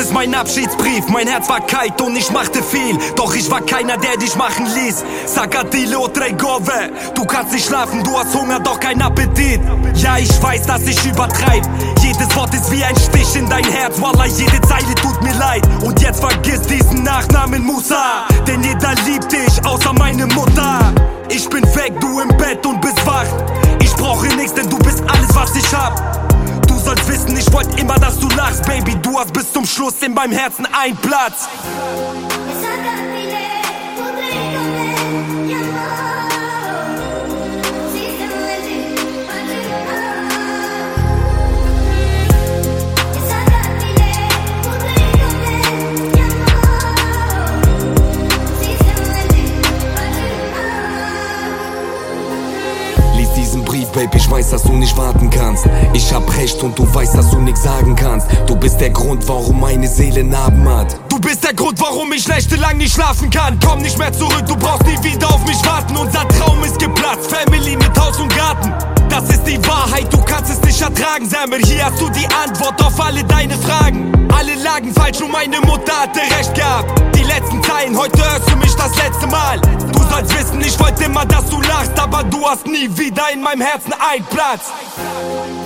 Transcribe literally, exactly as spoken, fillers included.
ist mein Abschiedsbrief. Mein Herz war kalt und ich machte viel, doch ich war keiner, der dich machen ließ. Sakatile o Tregove, du kannst nicht schlafen, du hast Hunger, doch kein Appetit. Ja, ich weiß, dass ich übertreib. Jedes Wort ist wie ein Stich in dein Herz, Wallah, jede Zeile tut mir leid. Und jetzt vergiss diesen Nachnamen Musa, denn jeder liebt dich, außer meine Mutter. Ich bin weg, du im Bett und bist wach. Ich brauche nichts, denn du bist alles, was ich hab. Du sollst wissen, ich wollte immer, dass du lachst, Baby. Du hast bis zum Schluss in meinem Herzen einen Platz. Baby, ich weiß, dass du nicht warten kannst. Ich hab recht und du weißt, dass du nix sagen kannst. Du bist der Grund, warum meine Seele Narben hat. Du bist der Grund, warum ich nächtelang nicht schlafen kann. Komm nicht mehr zurück, du brauchst nie wieder auf mich warten. Unser Traum ist geplatzt, Family mit Haus und Garten. Das ist die Wahrheit, du kannst es nicht ertragen, Samuel. Hier hast du die Antwort auf alle deine Fragen. Alle lagen falsch und meine Mutter hatte recht gehabt. Die letzten Zeilen, heute hörst du mich das letzte Mal. Du sollst wissen, ich wollte immer, dass du lachst, aber du hast nie wieder in meinem Herzen einen Platz.